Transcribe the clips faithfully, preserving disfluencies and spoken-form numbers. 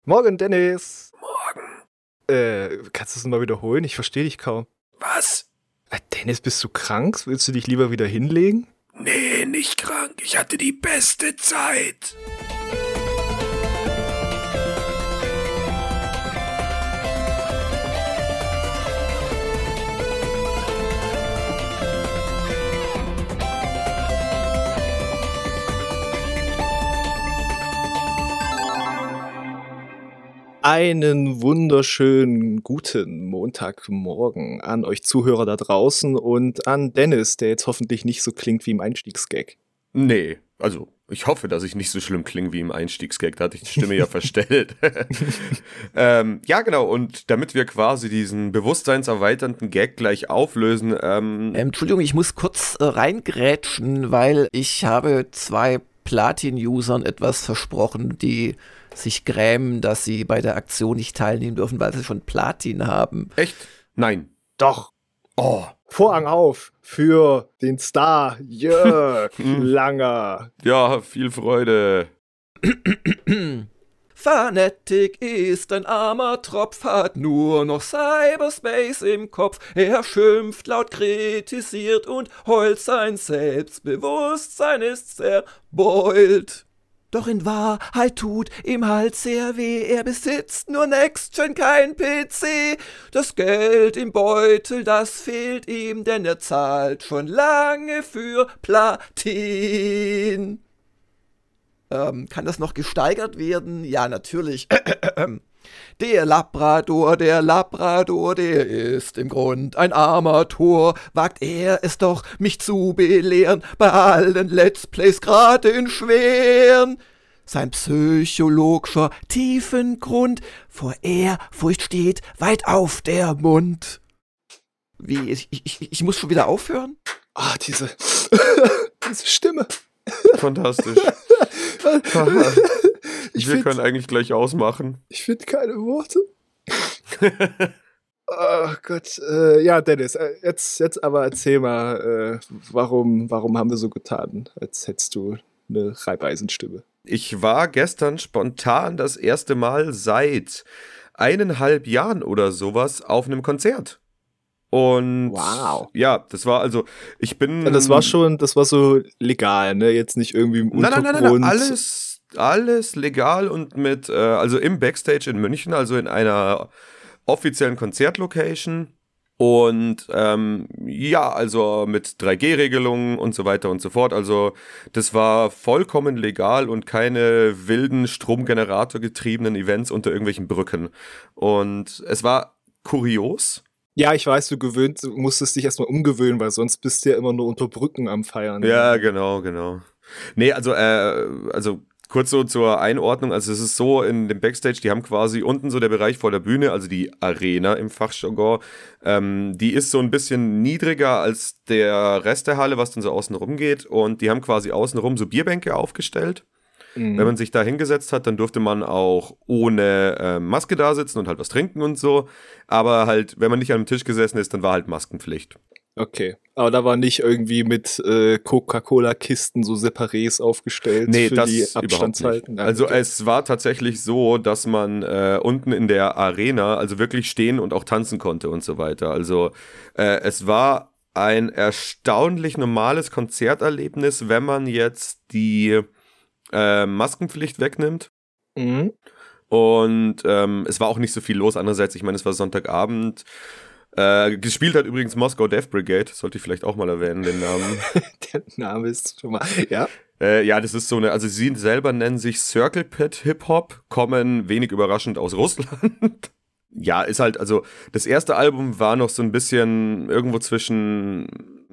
Morgen, Dennis. Morgen. Äh, kannst du es mal wiederholen? Ich verstehe dich kaum. Was? Äh, Dennis, bist du krank? Willst du dich lieber wieder hinlegen? Nee, nicht krank. Ich hatte die beste Zeit. Einen wunderschönen guten Montagmorgen an euch Zuhörer da draußen und an Dennis, der jetzt hoffentlich nicht so klingt wie im Einstiegsgag. Nee, also ich hoffe, dass ich nicht so schlimm klinge wie im Einstiegsgag, da hatte ich die Stimme ja verstellt. ähm, ja, genau, und damit wir quasi diesen bewusstseinserweiternden Gag gleich auflösen. Ähm, ähm, Entschuldigung, ich muss kurz äh, reingrätschen, weil ich habe zwei Platin-Usern etwas versprochen, die sich grämen, dass sie bei der Aktion nicht teilnehmen dürfen, weil sie schon Platin haben. Echt? Nein. Doch. Oh. Vorhang auf für den Star Jörg Langer. Ja, viel Freude. Fanatic ist ein armer Tropf, hat nur noch Cyberspace im Kopf. Er schimpft laut, kritisiert und heult, sein Selbstbewusstsein ist zerbeult. Doch in Wahrheit tut ihm halt sehr weh, er besitzt nur Next-Gen, kein P C. Das Geld im Beutel, das fehlt ihm, denn er zahlt schon lange für Platin. Ähm, kann das noch gesteigert werden? Ja, natürlich. Der Labrador, der Labrador, der ist im Grund ein armer Tor. Wagt er es doch, mich zu belehren, bei allen Let's Plays grad in schweren. Sein psychologischer Tiefengrund, vor Ehrfurcht steht weit auf der Mund. Wie, ich, ich, ich muss schon wieder aufhören? Ah, diese, diese Stimme. Fantastisch. Ich Wir find, können eigentlich gleich ausmachen. Ich finde keine Worte. Oh Gott. Äh, ja, Dennis, äh, jetzt, jetzt aber erzähl mal, äh, warum, warum haben wir so getan, als hättest du eine Reibeisenstimme? Ich war gestern spontan das erste Mal seit eineinhalb Jahren oder sowas auf einem Konzert. Und wow. Ja, das war also, ich bin... Ja, das war schon, das war so legal, ne? Jetzt nicht irgendwie im Untergrund. Nein, nein, nein, nein, alles, alles legal und mit, äh, also im Backstage in München, also in einer offiziellen Konzertlocation. Und ähm, ja, also mit drei G Regelungen und so weiter und so fort. Also das war vollkommen legal und keine wilden stromgeneratorgetriebenen Events unter irgendwelchen Brücken. Und es war kurios. Ja, ich weiß, du gewöhnt, du musstest dich erstmal umgewöhnen, weil sonst bist du ja immer nur unter Brücken am Feiern. Ja, genau, genau. Nee, also, äh, also kurz so zur Einordnung, also es ist so, in dem Backstage, die haben quasi unten so der Bereich vor der Bühne, also die Arena im Fachjargon, ähm, die ist so ein bisschen niedriger als der Rest der Halle, was dann so außen rum geht, und die haben quasi außenrum so Bierbänke aufgestellt. Mhm. Wenn man sich da hingesetzt hat, dann durfte man auch ohne äh, Maske da sitzen und halt was trinken und so, aber halt, wenn man nicht an einem Tisch gesessen ist, dann war halt Maskenpflicht. Okay, aber da war nicht irgendwie mit äh, Coca-Cola-Kisten so Separés aufgestellt nee, für das die Abstandshalten? Nein, also okay. Es war tatsächlich so, dass man äh, unten in der Arena also wirklich stehen und auch tanzen konnte und so weiter. Also äh, es war ein erstaunlich normales Konzerterlebnis, wenn man jetzt die äh, Maskenpflicht wegnimmt. Mhm. Und ähm, es war auch nicht so viel los. Andererseits, ich meine, es war Sonntagabend. Äh, gespielt hat übrigens Moskau Death Brigade, sollte ich vielleicht auch mal erwähnen, den Namen. Der Name ist schon mal, ja. Äh, ja, das ist so eine, also sie selber nennen sich Circle Pit Hip Hop, kommen wenig überraschend aus Russland. Ja, ist halt, also das erste Album war noch so ein bisschen irgendwo zwischen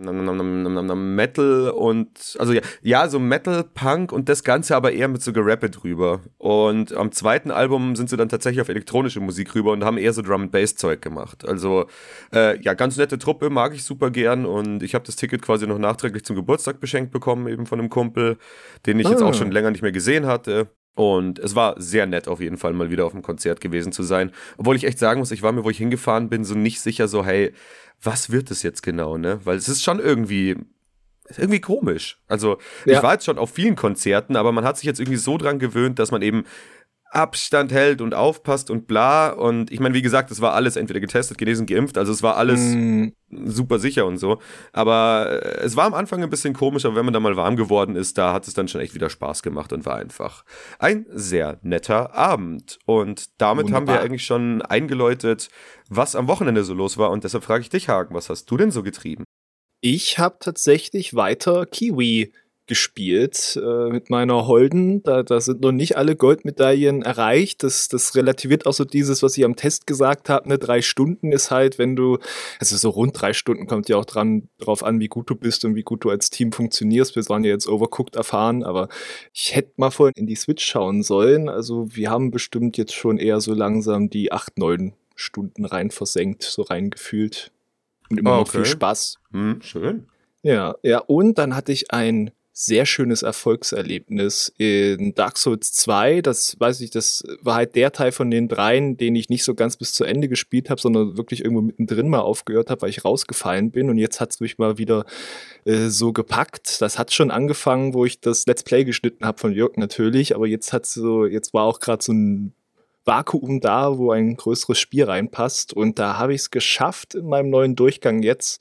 Metal und, also ja, ja, so Metal, Punk und das Ganze aber eher mit so Gerappe drüber. Und am zweiten Album sind sie dann tatsächlich auf elektronische Musik rüber und haben eher so Drum-and-Bass-Zeug gemacht. Also, äh, ja, ganz nette Truppe, mag ich super gern, und ich habe das Ticket quasi noch nachträglich zum Geburtstag beschenkt bekommen, eben von einem Kumpel, den ich ah. jetzt auch schon länger nicht mehr gesehen hatte. Und es war sehr nett auf jeden Fall, mal wieder auf einem Konzert gewesen zu sein. Obwohl ich echt sagen muss, ich war mir, wo ich hingefahren bin, so nicht sicher so, hey, was wird es jetzt genau, ne? Weil es ist schon irgendwie, irgendwie komisch. Also ja. Ich war jetzt schon auf vielen Konzerten, aber man hat sich jetzt irgendwie so dran gewöhnt, dass man eben Abstand hält und aufpasst und bla. Und ich meine, wie gesagt, das war alles entweder getestet, genesen, geimpft, also es war alles mm. super sicher und so. Aber es war am Anfang ein bisschen komisch, aber wenn man da mal warm geworden ist, da hat es dann schon echt wieder Spaß gemacht und war einfach ein sehr netter Abend. Und damit Wunderbar. haben wir eigentlich schon eingeläutet, was am Wochenende so los war. Und deshalb frage ich dich, Hagen, was hast du denn so getrieben? Ich habe tatsächlich weiter Kiwi gespielt äh, mit meiner Holden. Da, da sind noch nicht alle Goldmedaillen erreicht. Das, das relativiert auch so dieses, was ich am Test gesagt habe. Ne, drei Stunden ist halt, wenn du, also so rund drei Stunden kommt ja auch dran drauf an, wie gut du bist und wie gut du als Team funktionierst. Wir waren ja jetzt Overcooked erfahren, aber ich hätte mal vorhin in die Switch schauen sollen. Also wir haben bestimmt jetzt schon eher so langsam die acht, neun Stunden rein versenkt, so rein gefühlt. Und immer oh, noch okay. viel Spaß. Hm, schön. Ja, ja, und dann hatte ich ein sehr schönes Erfolgserlebnis in Dark Souls zwei. Das weiß ich, das war halt der Teil von den dreien, den ich nicht so ganz bis zu Ende gespielt habe, sondern wirklich irgendwo mittendrin mal aufgehört habe, weil ich rausgefallen bin. Und jetzt hat es mich mal wieder äh, so gepackt. Das hat schon angefangen, wo ich das Let's Play geschnitten habe von Jörg natürlich, aber jetzt hat so, jetzt war auch gerade so ein Vakuum da, wo ein größeres Spiel reinpasst. Und da habe ich es geschafft in meinem neuen Durchgang jetzt.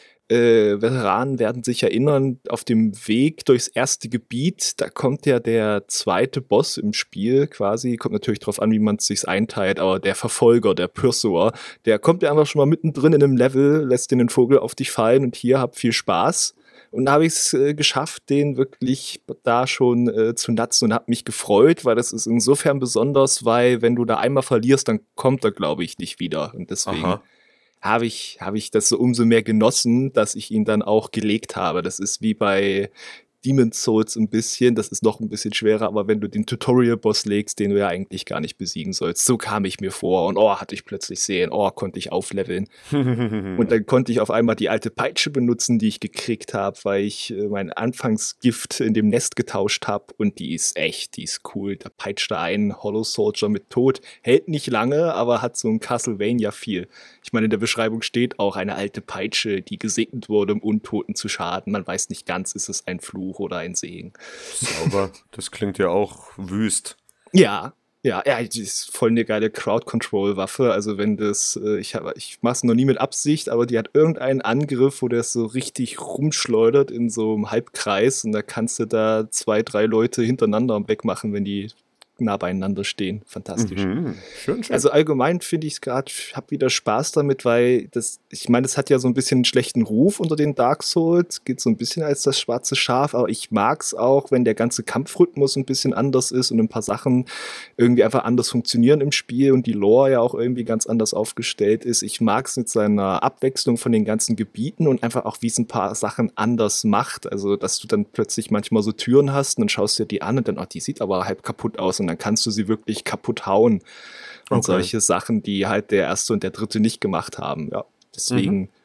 Äh, Veteranen werden sich erinnern, auf dem Weg durchs erste Gebiet, da kommt ja der zweite Boss im Spiel quasi, kommt natürlich drauf an, wie man es sich einteilt, aber der Verfolger, der Pursuer, der kommt ja einfach schon mal mittendrin in einem Level, lässt den Vogel auf dich fallen und hier habt viel Spaß. Und da habe ich es äh, geschafft, den wirklich da schon äh, zu natzen und habe mich gefreut, weil das ist insofern besonders, weil wenn du da einmal verlierst, dann kommt er, glaube ich, nicht wieder. Und deswegen Aha. habe ich, hab ich das so umso mehr genossen, dass ich ihn dann auch gelegt habe. Das ist wie bei Demon's Souls ein bisschen, das ist noch ein bisschen schwerer, aber wenn du den Tutorial-Boss legst, den du ja eigentlich gar nicht besiegen sollst, so kam ich mir vor und oh, hatte ich plötzlich sehen, oh, konnte ich aufleveln. Und dann konnte ich auf einmal die alte Peitsche benutzen, die ich gekriegt habe, weil ich äh, mein Anfangsgift in dem Nest getauscht habe und die ist echt, die ist cool. Da peitscht da ein Hollow Soldier mit Tod, hält nicht lange, aber hat so ein Castlevania-Feel. Ich meine, in der Beschreibung steht auch eine alte Peitsche, die gesegnet wurde, um Untoten zu schaden. Man weiß nicht ganz, ist es ein Fluch oder ein Segen. Sauber, das klingt ja auch wüst. Ja, ja, ja, die ist voll eine geile Crowd-Control-Waffe. Also wenn das, äh, ich, hab, ich mach's noch nie mit Absicht, aber die hat irgendeinen Angriff, wo der so richtig rumschleudert in so einem Halbkreis und da kannst du da zwei, drei Leute hintereinander wegmachen, wenn die nah beieinander stehen. Fantastisch. Mhm. Schön, schön. Also allgemein finde ich es gerade, ich habe wieder Spaß damit, weil das, ich meine, das hat ja so ein bisschen einen schlechten Ruf unter den Dark Souls, geht so ein bisschen als das schwarze Schaf, aber ich mag es auch, wenn der ganze Kampfrhythmus ein bisschen anders ist und ein paar Sachen irgendwie einfach anders funktionieren im Spiel und die Lore ja auch irgendwie ganz anders aufgestellt ist. Ich mag es mit seiner Abwechslung von den ganzen Gebieten und einfach auch, wie es ein paar Sachen anders macht. Also, dass du dann plötzlich manchmal so Türen hast und dann schaust du dir die an und dann, ach, die sieht aber halb kaputt aus und dann kannst du sie wirklich kaputt hauen. Und okay. solche Sachen, die halt der erste und der dritte nicht gemacht haben. Ja, deswegen mhm.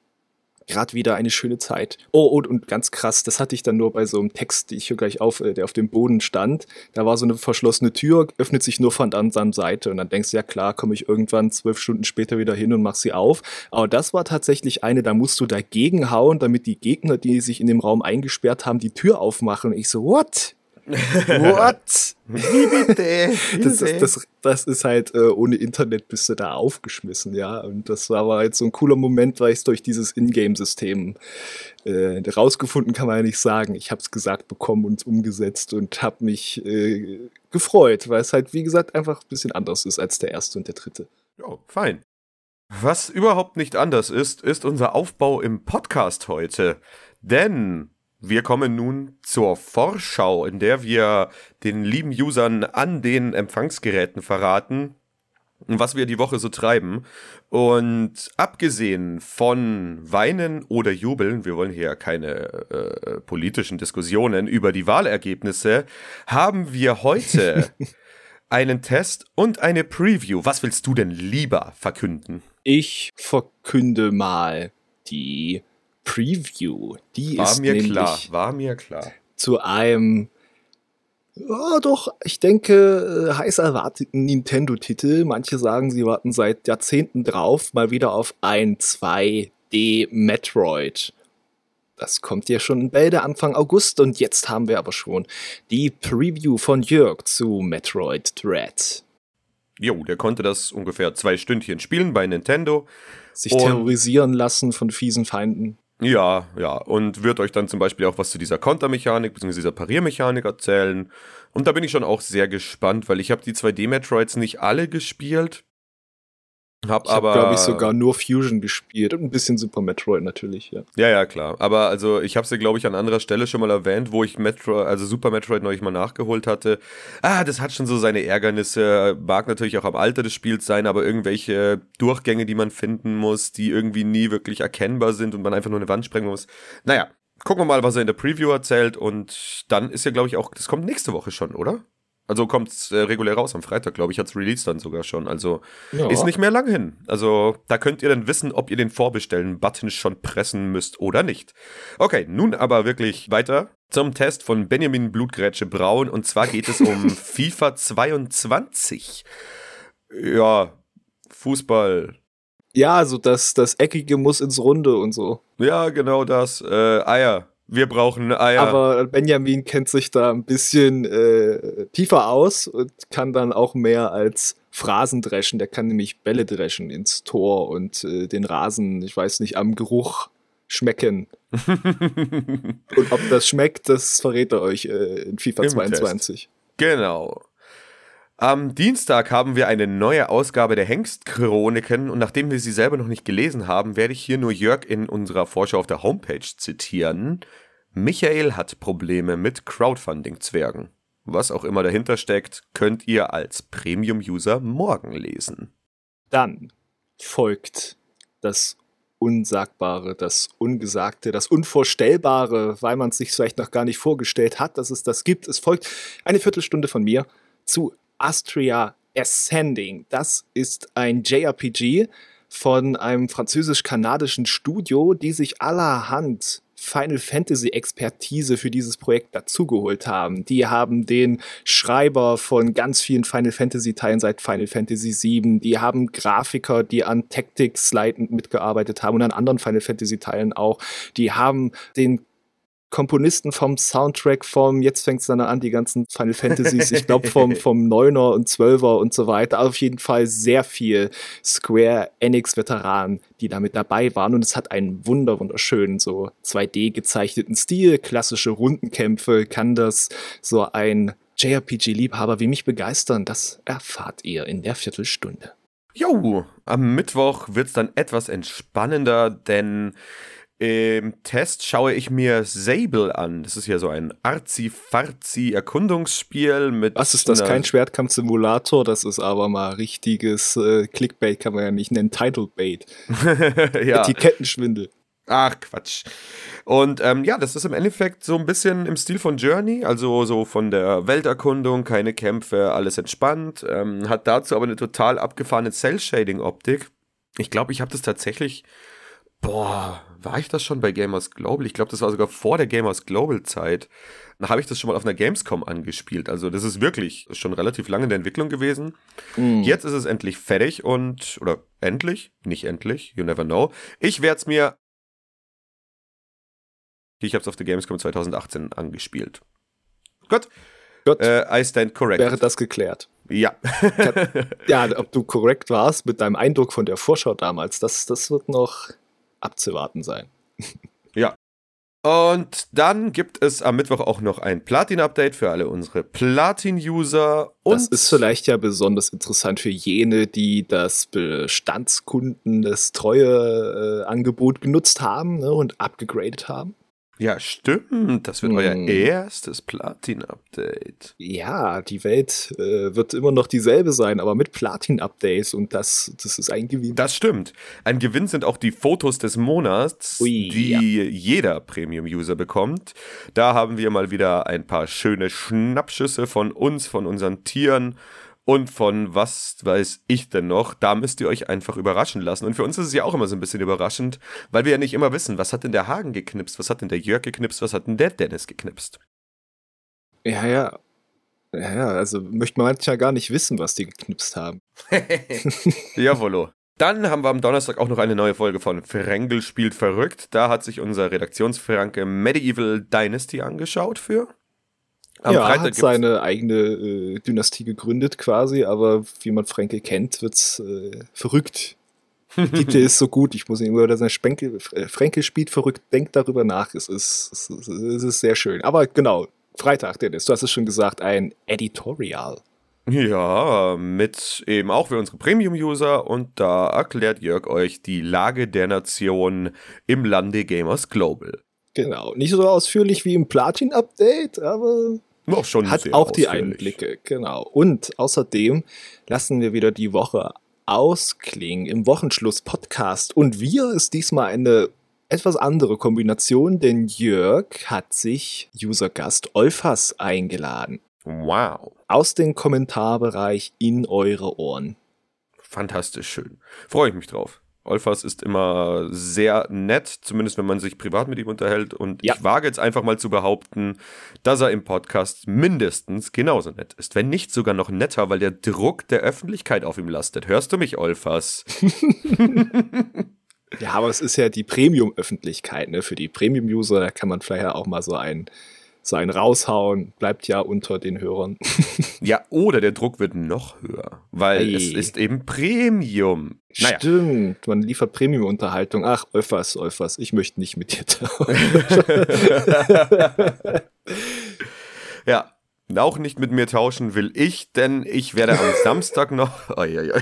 gerade wieder eine schöne Zeit. Oh, und, und ganz krass, das hatte ich dann nur bei so einem Text, ich höre gleich auf, der auf dem Boden stand. Da war so eine verschlossene Tür, öffnet sich nur von der anderen Seite. Und dann denkst du, ja klar, komme ich irgendwann zwölf Stunden später wieder hin und mach sie auf. Aber das war tatsächlich eine, da musst du dagegen hauen, damit die Gegner, die sich in dem Raum eingesperrt haben, die Tür aufmachen. Und ich so, what? What? Wie bitte? Das ist, das, das ist halt, äh, ohne Internet bist du da aufgeschmissen, ja. Und das war aber jetzt so ein cooler Moment, weil ich es durch dieses Ingame-System äh, rausgefunden, kann man ja nicht sagen. Ich habe es gesagt bekommen und umgesetzt und habe mich äh, gefreut, weil es halt, wie gesagt, einfach ein bisschen anders ist als der erste und der dritte. Ja, fein. Was überhaupt nicht anders ist, ist unser Aufbau im Podcast heute. Denn wir kommen nun zur Vorschau, in der wir den lieben Usern an den Empfangsgeräten verraten, was wir die Woche so treiben. Und abgesehen von Weinen oder Jubeln, wir wollen hier keine äh, politischen Diskussionen über die Wahlergebnisse, haben wir heute einen Test und eine Preview. Was willst du denn lieber verkünden? Ich verkünde mal die Preview, die war ist mir nämlich klar, war mir klar. zu einem, ja doch, ich denke, heiß erwarteten Nintendo-Titel. Manche sagen, sie warten seit Jahrzehnten drauf, mal wieder auf ein zwei D Metroid. Das kommt ja schon bald Anfang August und jetzt haben wir aber schon die Preview von Jörg zu Metroid Dread. Jo, der konnte das ungefähr zwei Stündchen spielen bei Nintendo. Sich und terrorisieren lassen von fiesen Feinden. Ja, ja, und wird euch dann zum Beispiel auch was zu dieser Kontermechanik bzw. dieser Pariermechanik erzählen. Und da bin ich schon auch sehr gespannt, weil ich habe die zwei D-Metroids nicht alle gespielt. Hab ich habe, glaube ich, sogar nur Fusion gespielt und ein bisschen Super Metroid natürlich, ja. Ja, ja, klar. Aber also ich habe sie, glaube ich, an anderer Stelle schon mal erwähnt, wo ich Metroid, also Super Metroid neulich mal nachgeholt hatte. Ah, das hat schon so seine Ärgernisse. Mag natürlich auch am Alter des Spiels sein, aber irgendwelche Durchgänge, die man finden muss, die irgendwie nie wirklich erkennbar sind und man einfach nur eine Wand sprengen muss. Naja, gucken wir mal, was er in der Preview erzählt. Und dann ist ja, glaube ich, auch, das kommt nächste Woche schon, oder? Also kommt es äh, regulär raus am Freitag, glaube ich, hat es Release dann sogar schon. Also ja. Ist nicht mehr lang hin. Also da könnt ihr dann wissen, ob ihr den Vorbestellen-Button schon pressen müsst oder nicht. Okay, nun aber wirklich weiter zum Test von Benjamin Blutgrätsche Braun. Und zwar geht es um FIFA zweiundzwanzig. Ja, Fußball. Ja, also das, das Eckige muss ins Runde und so. Ja, genau das. Äh, Eier. Wir brauchen Eier. Aber Benjamin kennt sich da ein bisschen äh, tiefer aus und kann dann auch mehr als Phrasen dreschen. Der kann nämlich Bälle dreschen ins Tor und äh, den Rasen, ich weiß nicht, am Geruch schmecken. Und ob das schmeckt, das verrät er euch äh, in FIFA Im zweiundzwanzig. Test. Genau. Am Dienstag haben wir eine neue Ausgabe der Hengst-Chroniken und nachdem wir sie selber noch nicht gelesen haben, werde ich hier nur Jörg in unserer Vorschau auf der Homepage zitieren. Michael hat Probleme mit Crowdfunding-Zwergen. Was auch immer dahinter steckt, könnt ihr als Premium-User morgen lesen. Dann folgt das Unsagbare, das Ungesagte, das Unvorstellbare, weil man es sich vielleicht noch gar nicht vorgestellt hat, dass es das gibt. Es folgt eine Viertelstunde von mir zu Astria Ascending. Das ist ein J R P G von einem französisch-kanadischen Studio, die sich allerhand Final Fantasy Expertise für dieses Projekt dazugeholt haben. Die haben den Schreiber von ganz vielen Final Fantasy Teilen seit Final Fantasy sieben, die haben Grafiker, die an Tactics leitend mitgearbeitet haben und an anderen Final Fantasy Teilen auch. Die haben den Komponisten vom Soundtrack vom, jetzt fängt es dann an, die ganzen Final Fantasies, ich glaube vom, vom Neuner und Zwölfer und so weiter, auf jeden Fall sehr viel Square Enix-Veteranen, die da mit dabei waren und es hat einen wunder wunderschönen, so zwei D gezeichneten Stil, klassische Rundenkämpfe, kann das so ein J R P G-Liebhaber wie mich begeistern, das erfahrt ihr in der Viertelstunde. Jo, am Mittwoch wird's dann etwas entspannender, denn im Test schaue ich mir Sable an. Das ist ja so ein Arzi-Farzi-Erkundungsspiel mit. Was ist das? Kein Schwertkampf-Simulator, das ist aber mal richtiges äh, Clickbait, kann man ja nicht nennen. Titlebait. Ja. Etikettenschwindel. Ach, Quatsch. Und ähm, ja, das ist im Endeffekt so ein bisschen im Stil von Journey, also so von der Welterkundung, keine Kämpfe, alles entspannt. Ähm, hat dazu aber eine total abgefahrene Cell-Shading-Optik. Ich glaube, ich habe das tatsächlich. Boah, war ich das schon bei Gamers Global? Ich glaube, das war sogar vor der Gamers Global Zeit. Da habe ich das schon mal auf einer Gamescom angespielt. Also das ist wirklich schon relativ lange in der Entwicklung gewesen. Mm. Jetzt ist es endlich fertig und, oder endlich, nicht endlich, you never know. Ich werde es mir, ich habe es auf der Gamescom zwanzig achtzehn angespielt. Gut. Gut. Äh, I stand correct. Wäre das geklärt? Ja. Ja, ob du korrekt warst mit deinem Eindruck von der Vorschau damals, das, das wird noch abzuwarten sein. Ja. Und dann gibt es am Mittwoch auch noch ein Platin-Update für alle unsere Platin-User. Das ist vielleicht ja besonders interessant für jene, die das Bestandskunden, das Treue-Angebot genutzt haben, ne, und abgegradet haben. Ja, stimmt. Das wird hm. euer erstes Platin-Update. Ja, die Welt äh, wird immer noch dieselbe sein, aber mit Platin-Updates und das, das ist ein Gewinn. Das stimmt. Ein Gewinn sind auch die Fotos des Monats, Ui, die ja. jeder Premium-User bekommt. Da haben wir mal wieder ein paar schöne Schnappschüsse von uns, von unseren Tieren und von was weiß ich denn noch. Da müsst ihr euch einfach überraschen lassen. Und für uns ist es ja auch immer so ein bisschen überraschend, weil wir ja nicht immer wissen, was hat denn der Hagen geknipst, was hat denn der Jörg geknipst, was hat denn der Dennis geknipst. Ja, ja. Ja, ja, also möchte man manchmal gar nicht wissen, was die geknipst haben. Jawollo. Dann haben wir am Donnerstag auch noch eine neue Folge von Fränkel spielt verrückt. Da hat sich unser Redaktionsfranke Medieval Dynasty angeschaut für. Am ja, Freitag hat seine eigene äh, Dynastie gegründet quasi, aber wie man Fränkel kennt, wird's äh, verrückt. Der Titel ist so gut, ich muss ihn immer wieder sagen, Sprenkel, Fränkel spielt verrückt, denkt darüber nach, es ist, es, ist, es ist sehr schön. Aber genau, Freitag, Dennis, du hast es schon gesagt, ein Editorial. Ja, mit eben auch für unsere Premium-User und da erklärt Jörg euch die Lage der Nation im Lande Gamers Global. Genau, nicht so ausführlich wie im Platin-Update, aber noch schon hat auch die Einblicke, genau. Und außerdem lassen wir wieder die Woche ausklingen im Wochenschluss-Podcast. Und wir ist diesmal eine etwas andere Kombination, denn Jörg hat sich User-Gast Olfas eingeladen. Wow. Aus dem Kommentarbereich in eure Ohren. Fantastisch schön. Freue ich mich drauf. Olfas ist immer sehr nett, zumindest wenn man sich privat mit ihm unterhält. Und ja. Ich wage jetzt einfach mal zu behaupten, dass er im Podcast mindestens genauso nett ist. Wenn nicht sogar noch netter, weil der Druck der Öffentlichkeit auf ihm lastet. Hörst du mich, Olfas? Ja, aber es ist ja die Premium-Öffentlichkeit, ne? Für die Premium-User, da kann man vielleicht auch mal so ein so ein raushauen, bleibt ja unter den Hörern. Ja, oder der Druck wird noch höher, weil hey. Es ist eben Premium. Naja. Stimmt, man liefert Premium-Unterhaltung. Ach, Olfas, Olfas, ich möchte nicht mit dir tauschen. Ja, auch nicht mit mir tauschen will ich, denn ich werde am Samstag noch... Oi, oi, oi.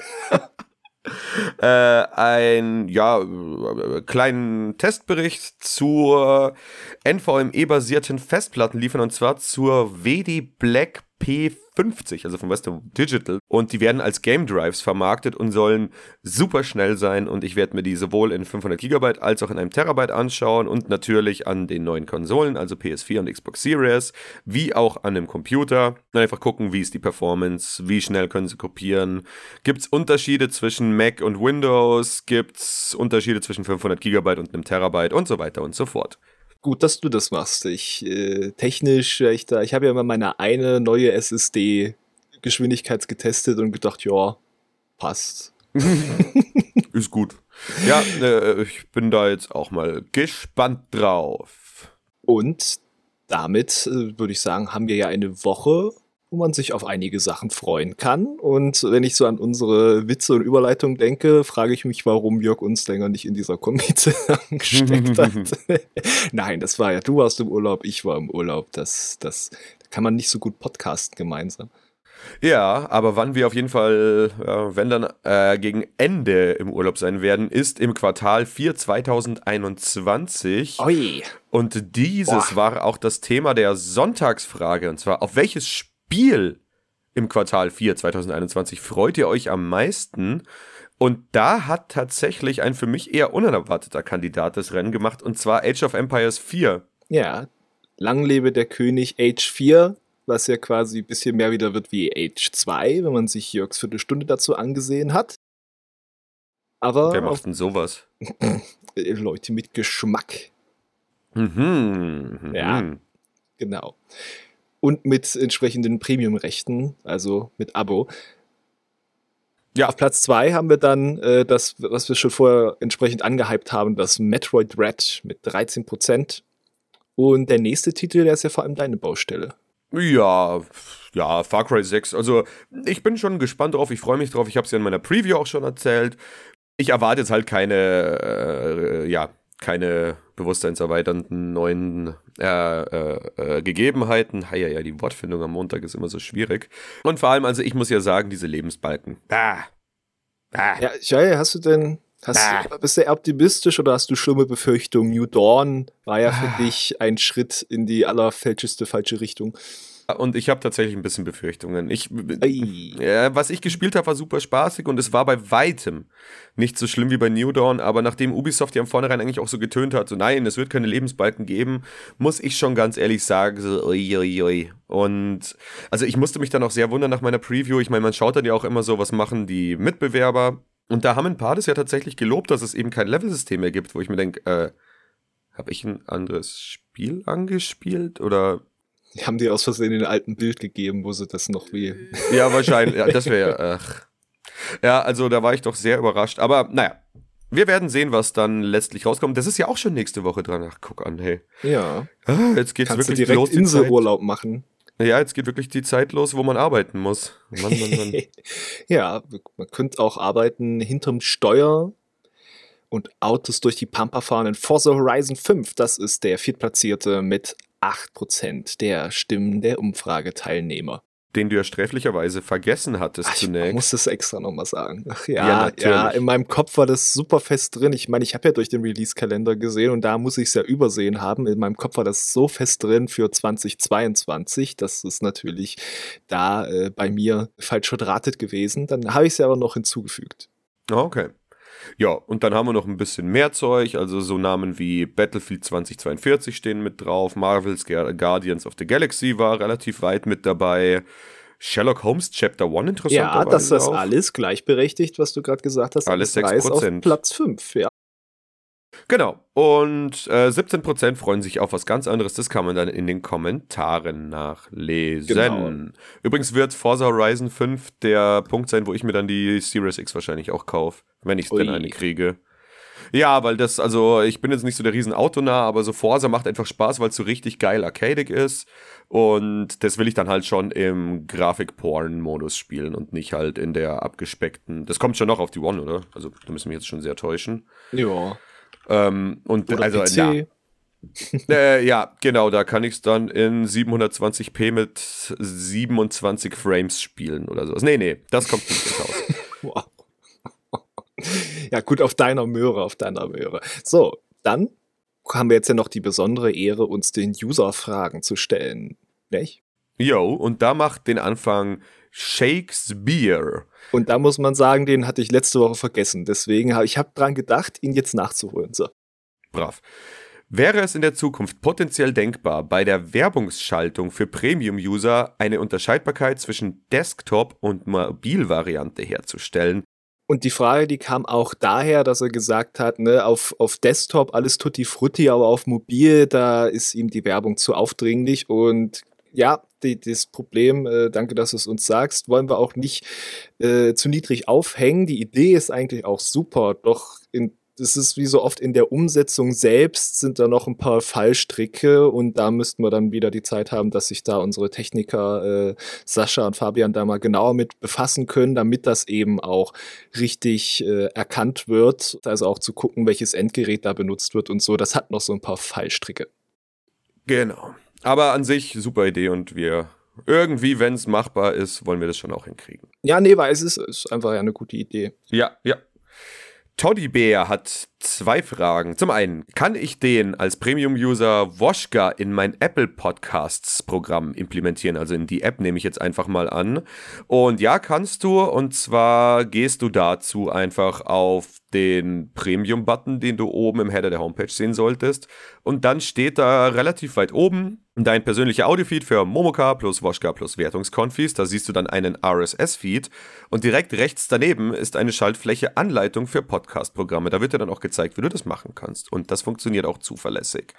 Äh, ein ja äh, kleinen Testbericht zur N V M E-basierten Festplatten liefern, und zwar zur W D Black P fünfzig, also von Western Digital, und die werden als Game Drives vermarktet und sollen super schnell sein, und ich werde mir die sowohl in fünfhundert Gigabyte als auch in einem Terabyte anschauen und natürlich an den neuen Konsolen, also P S vier und Xbox Series, wie auch an einem Computer. Und einfach gucken, wie ist die Performance, wie schnell können sie kopieren, gibt es Unterschiede zwischen Mac und Windows, gibt es Unterschiede zwischen fünfhundert Gigabyte und einem Terabyte und so weiter und so fort. Gut, dass du das machst. Ich äh, technisch, ich, da, ich habe ja mal meine eine neue S S D geschwindigkeitsgetestet und gedacht, ja, passt. Ist gut. Ja, äh, ich bin da jetzt auch mal gespannt drauf. Und damit, äh, würde ich sagen, haben wir ja eine Woche, wo man sich auf einige Sachen freuen kann. Und wenn ich so an unsere Witze und Überleitungen denke, frage ich mich, warum Jörg uns länger nicht in dieser Kombi zusammengesteckt hat. Nein, das war ja, du warst im Urlaub, ich war im Urlaub. Das, das da kann man nicht so gut podcasten gemeinsam. Ja, aber wann wir auf jeden Fall, äh, wenn dann äh, gegen Ende im Urlaub sein werden, ist im Quartal vier zwanzig einundzwanzig. Oi. Und dieses Boah. war auch das Thema der Sonntagsfrage. Und zwar, auf welches Spiel Spiel im Quartal vier zwanzig einundzwanzig freut ihr euch am meisten? Und da hat tatsächlich ein für mich eher unerwarteter Kandidat das Rennen gemacht, und zwar Age of Empires vier. Ja, lang lebe der König Age vier, was ja quasi ein bisschen mehr wieder wird wie Age zwei, wenn man sich Jörgs Viertelstunde dazu angesehen hat. Aber wer macht denn sowas? Leute mit Geschmack. Mhm, mhm. Ja, genau. Und mit entsprechenden Premium-Rechten, also mit Abo. Ja, auf Platz zwei haben wir dann äh, das, was wir schon vorher entsprechend angehypt haben, das Metroid Dread mit dreizehn Prozent. Und der nächste Titel, der ist ja vor allem deine Baustelle. Ja, ja, Far Cry sechs. Also ich bin schon gespannt drauf, ich freue mich drauf. Ich habe es ja in meiner Preview auch schon erzählt. Ich erwarte jetzt halt keine, äh, ja, keine bewusstseinserweiternden neuen äh, äh, äh, Gegebenheiten. Ja, ja, die Wortfindung am Montag ist immer so schwierig. Und vor allem, also ich muss ja sagen, diese Lebensbalken. Ah. Ah. Ja, Jai, hast du denn, hast ah. du, bist du optimistisch oder hast du schlimme Befürchtungen? New Dawn war ja für ah. dich ein Schritt in die allerfälscheste falsche Richtung. Und ich habe tatsächlich ein bisschen Befürchtungen. Ich, äh, was ich gespielt habe, war super spaßig und es war bei weitem nicht so schlimm wie bei New Dawn, aber nachdem Ubisoft ja im Vornherein eigentlich auch so getönt hat, so nein, es wird keine Lebensbalken geben, muss ich schon ganz ehrlich sagen, so ui, ui, ui. Und also ich musste mich dann auch sehr wundern nach meiner Preview. Ich meine, man schaut dann ja auch immer so, was machen die Mitbewerber, und da haben ein paar das ja tatsächlich gelobt, dass es eben kein Levelsystem mehr gibt, wo ich mir denke, äh, habe ich ein anderes Spiel angespielt oder... Die haben dir aus Versehen den alten Bild gegeben, wo sie das noch wie... Ja, wahrscheinlich. Ja, das wäre ja... Ach. Ja, also da war ich doch sehr überrascht. Aber naja, wir werden sehen, was dann letztlich rauskommt. Das ist ja auch schon nächste Woche dran. Ach, guck an, hey. Ja. Ah, jetzt geht's Kannst wirklich du direkt los. Inselurlaub machen. Ja, jetzt geht wirklich die Zeit los, wo man arbeiten muss. Mann, Mann, Mann. Ja, man könnte auch arbeiten hinterm Steuer und Autos durch die Pampa fahren in Forza Horizon fünf. Das ist der Viertplatzierte mit acht Prozent der Stimmen der Umfrageteilnehmer. Den du ja sträflicherweise vergessen hattest Ach, zunächst. Ich muss das extra nochmal sagen. Ach ja, Ja, ja, natürlich. in meinem Kopf war das super fest drin. Ich meine, ich habe ja durch den Release-Kalender gesehen und da muss ich es ja übersehen haben. In meinem Kopf war das so fest drin für zweitausendzweiundzwanzig. Das ist natürlich da äh, bei mir falsch verdrahtet gewesen. Dann habe ich es ja aber noch hinzugefügt. Okay. Ja, und dann haben wir noch ein bisschen mehr Zeug, also so Namen wie Battlefield zwanzig zweiundvierzig stehen mit drauf, Marvel's Guardians of the Galaxy war relativ weit mit dabei, Sherlock Holmes Chapter eins interessanterweise Ja, das ist auch. alles gleichberechtigt, was du gerade gesagt hast. Alles Reis sechs Prozent. auf Platz fünf, ja. Genau, und äh, siebzehn Prozent freuen sich auf was ganz anderes, das kann man dann in den Kommentaren nachlesen. Genau. Übrigens wird Forza Horizon fünf der Punkt sein, wo ich mir dann die Series X wahrscheinlich auch kaufe, wenn ich denn eine kriege. Ja, weil das, also ich bin jetzt nicht so der riesen Autonah, aber so Forza macht einfach Spaß, weil es so richtig geil arcadig ist und das will ich dann halt schon im Grafik-Porn-Modus spielen und nicht halt in der abgespeckten, das kommt schon noch auf die One, oder? Also da müssen wir jetzt schon sehr täuschen. Ja. Ähm, und Oder also P C. ja. äh, ja, genau, da kann ich es dann in siebenhundertzwanzig p mit siebenundzwanzig Frames spielen oder sowas. Nee, nee, das kommt nicht raus. Wow. Ja, gut, auf deiner Möhre, auf deiner Möhre. So, dann haben wir jetzt ja noch die besondere Ehre, uns den User-Fragen zu stellen. Nicht? Jo, und da macht den Anfang Shakespeare. Und da muss man sagen, den hatte ich letzte Woche vergessen. Deswegen habe ich hab dran gedacht, ihn jetzt nachzuholen. So. Brav. Wäre es in der Zukunft potenziell denkbar, bei der Werbungsschaltung für Premium-User eine Unterscheidbarkeit zwischen Desktop- und Mobilvariante herzustellen? Und die Frage, die kam auch daher, dass er gesagt hat, ne, auf, auf Desktop alles tutti frutti, aber auf Mobil, da ist ihm die Werbung zu aufdringlich. Und ja, die, das Problem, äh, danke, dass du es uns sagst, wollen wir auch nicht äh, zu niedrig aufhängen. Die Idee ist eigentlich auch super, doch in das ist wie so oft in der Umsetzung selbst sind da noch ein paar Fallstricke und da müssten wir dann wieder die Zeit haben, dass sich da unsere Techniker äh, Sascha und Fabian da mal genauer mit befassen können, damit das eben auch richtig äh, erkannt wird. Also auch zu gucken, welches Endgerät da benutzt wird und so. Das hat noch so ein paar Fallstricke. Genau. Aber an sich super Idee und wir irgendwie, wenn es machbar ist, wollen wir das schon auch hinkriegen. Ja, nee, weil es ist, ist einfach ja eine gute Idee. Ja, ja. Toddybär hat zwei Fragen. Zum einen, kann ich den als Premium-User Woschka in mein Apple Podcasts-Programm implementieren? Also in die App nehme ich jetzt einfach mal an. Und ja, kannst du. Und zwar gehst du dazu einfach auf den Premium-Button, den du oben im Header der Homepage sehen solltest. Und dann steht da relativ weit oben dein persönlicher Audiofeed für Momoka plus Woschka plus Wertungskonfis. Da siehst du dann einen R S S-Feed. Und direkt rechts daneben ist eine Schaltfläche Anleitung für Podcast-Programme. Da wird dir dann auch gezeigt, wie du das machen kannst. Und das funktioniert auch zuverlässig.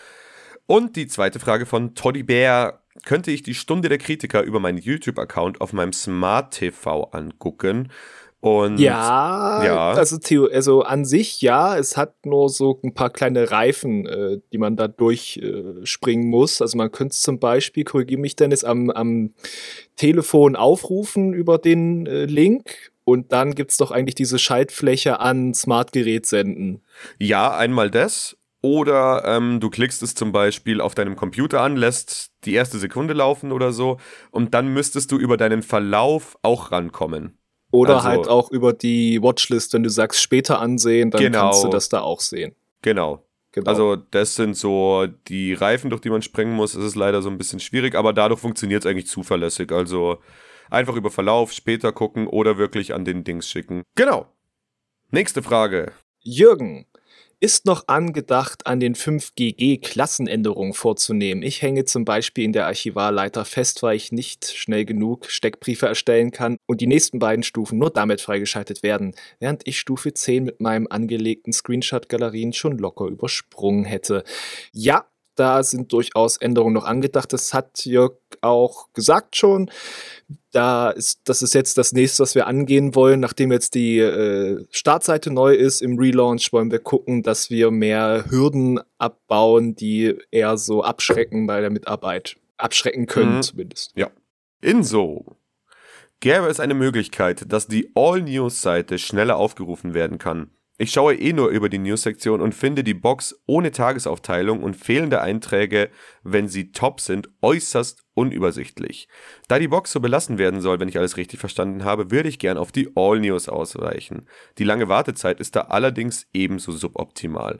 Und die zweite Frage von Toddybär. Könnte ich die Stunde der Kritiker über meinen YouTube-Account auf meinem Smart T V angucken? Und ja, ja, also, Theo, also an sich ja, es hat nur so ein paar kleine Reifen, äh, die man da durchspringen äh, muss. Also man könnte es zum Beispiel, korrigiere mich Dennis, am, am Telefon aufrufen über den äh, Link und dann gibt es doch eigentlich diese Schaltfläche an Smartgerät senden. Ja, einmal das. Oder ähm, du klickst es zum Beispiel auf deinem Computer an, lässt die erste Sekunde laufen oder so und dann müsstest du über deinen Verlauf auch rankommen. Oder also, halt auch über die Watchlist, wenn du sagst, später ansehen, dann genau, kannst du das da auch sehen. Genau. genau. Also das sind so die Reifen, durch die man springen muss. Es ist leider so ein bisschen schwierig, aber dadurch funktioniert es eigentlich zuverlässig. Also einfach über Verlauf, später gucken oder wirklich an den Dings schicken. Genau. Nächste Frage. Jürgen. Ist noch angedacht, an den fünf G G-Klassenänderungen vorzunehmen. Ich hänge zum Beispiel in der Archivarleiter fest, weil ich nicht schnell genug Steckbriefe erstellen kann und die nächsten beiden Stufen nur damit freigeschaltet werden, während ich Stufe zehn mit meinem angelegten Screenshot-Galerien schon locker übersprungen hätte. Ja, Da sind durchaus Änderungen noch angedacht. Das hat Jörg auch gesagt schon. Da ist, das ist jetzt das nächste, was wir angehen wollen. Nachdem jetzt die äh, Startseite neu ist im Relaunch, wollen wir gucken, dass wir mehr Hürden abbauen, die eher so abschrecken bei der Mitarbeit. Abschrecken können mhm. zumindest. Ja. Inso. Gäbe es eine Möglichkeit, dass die All-News-Seite schneller aufgerufen werden kann? Ich schaue eh nur über die News-Sektion und finde die Box ohne Tagesaufteilung und fehlende Einträge, wenn sie top sind, äußerst unübersichtlich. Da die Box so belassen werden soll, wenn ich alles richtig verstanden habe, würde ich gern auf die All-News ausweichen. Die lange Wartezeit ist da allerdings ebenso suboptimal.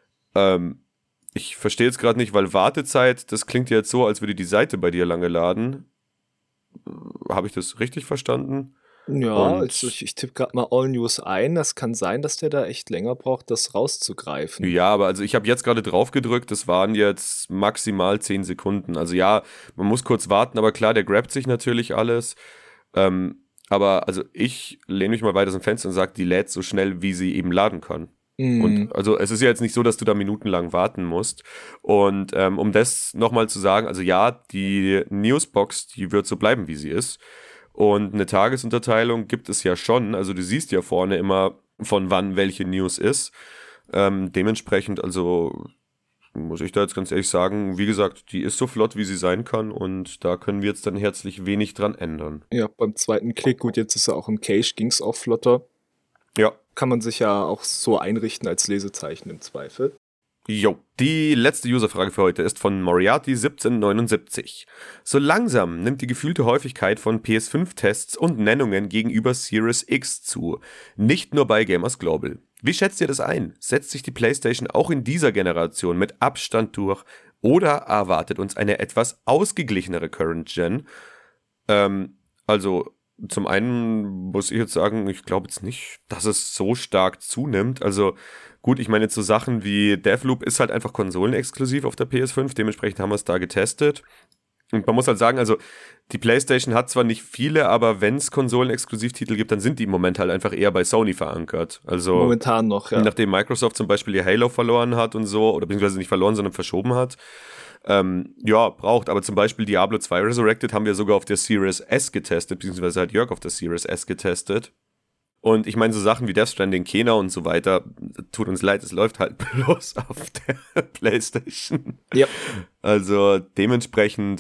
Ähm, ich verstehe jetzt gerade nicht, weil Wartezeit, das klingt jetzt so, als würde die Seite bei dir lange laden. Habe ich das richtig verstanden? Ja, Und also ich, ich tippe gerade mal All News ein. Das kann sein, dass der da echt länger braucht, das rauszugreifen. Ja, aber also ich habe jetzt gerade drauf gedrückt, das waren jetzt maximal zehn Sekunden. Also ja, man muss kurz warten, aber klar, der grabt sich natürlich alles. Ähm, aber also ich lehne mich mal weiter aus dem Fenster und sage, die lädt so schnell, wie sie eben laden kann. Mm. Und also es ist ja jetzt nicht so, dass du da minutenlang warten musst. Und ähm, um das nochmal zu sagen, also ja, die Newsbox, die wird so bleiben, wie sie ist. Und eine Tagesunterteilung gibt es ja schon. Also du siehst ja vorne immer, von wann welche News ist. Ähm, dementsprechend, also muss ich da jetzt ganz ehrlich sagen, wie gesagt, die ist so flott, wie sie sein kann. Und da können wir jetzt dann herzlich wenig dran ändern. Ja, beim zweiten Klick, gut, jetzt ist er auch im Cache, ging es auch flotter. Ja. Kann man sich ja auch so einrichten als Lesezeichen im Zweifel. Jo, die letzte Userfrage für heute ist von Moriarty siebzehnhundertneunundsiebzig. So langsam nimmt die gefühlte Häufigkeit von P S fünf Tests und Nennungen gegenüber Series X zu. Nicht nur bei Gamers Global. Wie schätzt ihr das ein? Setzt sich die PlayStation auch in dieser Generation mit Abstand durch oder erwartet uns eine etwas ausgeglichenere Current Gen? Ähm, also zum einen muss ich jetzt sagen, ich glaube jetzt nicht, dass es so stark zunimmt. Also gut, ich meine jetzt so Sachen wie Deathloop ist halt einfach konsolenexklusiv auf der P S fünf, dementsprechend haben wir es da getestet. Und man muss halt sagen, also die PlayStation hat zwar nicht viele, aber wenn es Konsolenexklusivtitel gibt, dann sind die im Moment halt einfach eher bei Sony verankert. Also momentan noch, ja. Nachdem Microsoft zum Beispiel ihr Halo verloren hat und so, oder beziehungsweise nicht verloren, sondern verschoben hat, Ähm, ja, braucht, aber zum Beispiel Diablo zwei Resurrected haben wir sogar auf der Series S getestet, beziehungsweise hat Jörg auf der Series S getestet. Und ich meine, so Sachen wie Death Stranding, Kena und so weiter, tut uns leid, es läuft halt bloß auf der PlayStation. Ja. Also dementsprechend,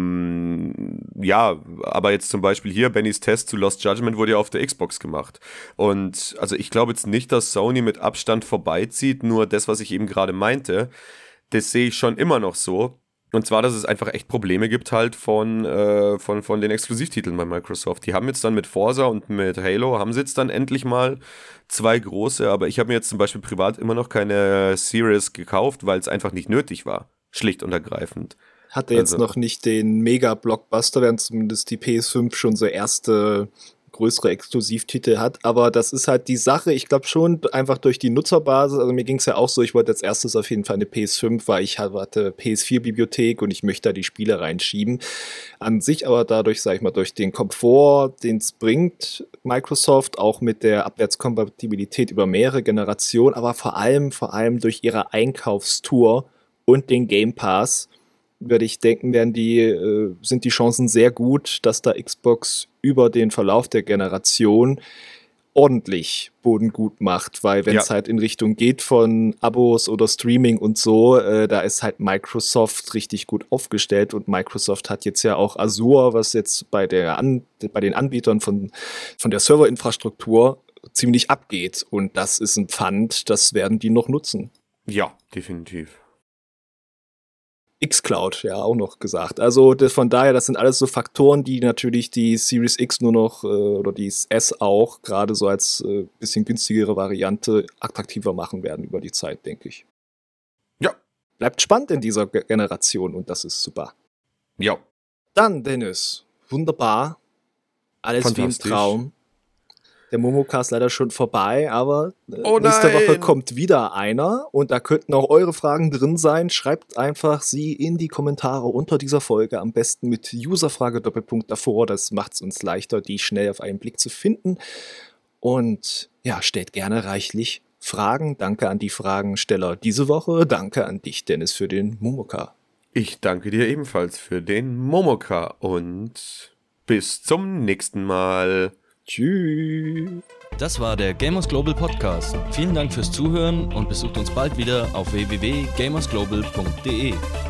ähm, ja, aber jetzt zum Beispiel hier, Bennys Test zu Lost Judgment wurde ja auf der Xbox gemacht. Und also ich glaube jetzt nicht, dass Sony mit Abstand vorbeizieht, nur das, was ich eben gerade meinte, das sehe ich schon immer noch so. Und zwar, dass es einfach echt Probleme gibt halt von, äh, von, von den Exklusivtiteln bei Microsoft. Die haben jetzt dann mit Forza und mit Halo, haben sie jetzt dann endlich mal zwei große, aber ich habe mir jetzt zum Beispiel privat immer noch keine Series gekauft, weil es einfach nicht nötig war. Schlicht und ergreifend. Hatte jetzt Also noch nicht den Mega-Blockbuster, während zumindest die P S fünf schon so erste größere Exklusivtitel hat, aber das ist halt die Sache, ich glaube schon einfach durch die Nutzerbasis, also mir ging es ja auch so, ich wollte als erstes auf jeden Fall eine P S fünf, weil ich hatte P S vier Bibliothek und ich möchte da die Spiele reinschieben. An sich aber dadurch, sag ich mal, durch den Komfort, den es bringt, Microsoft, auch mit der Abwärtskompatibilität über mehrere Generationen, aber vor allem, vor allem durch ihre Einkaufstour und den Game Pass, würde ich denken, werden die, äh, sind die Chancen sehr gut, dass da Xbox über den Verlauf der Generation ordentlich Boden gut macht, weil wenn es Ja. halt in Richtung geht von Abos oder Streaming und so, äh, da ist halt Microsoft richtig gut aufgestellt und Microsoft hat jetzt ja auch Azure, was jetzt bei der An- bei den Anbietern von, von der Serverinfrastruktur ziemlich abgeht und das ist ein Pfand, das werden die noch nutzen. ja, definitiv. xCloud, ja, auch noch gesagt. Also das, von daher, das sind alles so Faktoren, die natürlich die Series X nur noch, äh, oder die S auch, gerade so als äh, bisschen günstigere Variante attraktiver machen werden über die Zeit, denke ich. Ja. Bleibt spannend in dieser Ge- Generation und das ist super. Ja. Dann, Dennis, wunderbar. Alles wie im Fantastisch. Traum. Der Momoka ist leider schon vorbei, aber äh, Oh nächste nein! Woche kommt wieder einer und da könnten auch eure Fragen drin sein. Schreibt einfach sie in die Kommentare unter dieser Folge, am besten mit Userfrage Doppelpunkt davor. Das macht es uns leichter, die schnell auf einen Blick zu finden. Und ja, stellt gerne reichlich Fragen. Danke an die Fragensteller diese Woche. Danke an dich, Dennis, für den Momoka. Ich danke dir ebenfalls für den Momoka und bis zum nächsten Mal. Tschüss. Das war der Gamers Global Podcast. Vielen Dank fürs Zuhören und besucht uns bald wieder auf w w w punkt gamers global punkt d e.